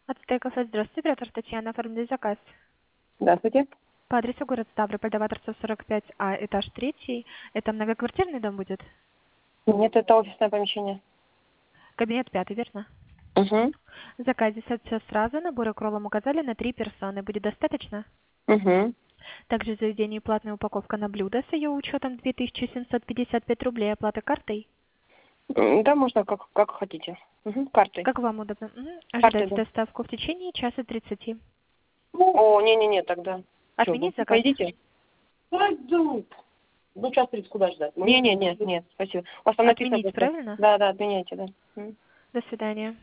Ацтек Кафе. Здравствуйте, оператор Татьяна. Оформили заказ. Здравствуйте. По адресу город Ставрополь, Доваторцев 45А, этаж 3. Это многоквартирный дом будет? Нет, это офисное помещение. Кабинет 5, верно? Угу. В заказе все сразу. Наборы кролом указали на 3 персоны. Будет достаточно? Угу. Также в заведении платная упаковка на блюдо с ее учетом 2755 рублей. Оплата картой? Да, можно как хотите. Угу. Картой. Как вам удобно? Картой, Ожидайте да. доставку в течение часа 30. О, не-не-не, тогда. Что, вы Отменить заказ? пойдите? Пойду. Ну, час 30 куда ждать? Не-не-не, нет, спасибо. У вас там написано Отменить, просто. правильно? Да, отменяйте, да. До свидания.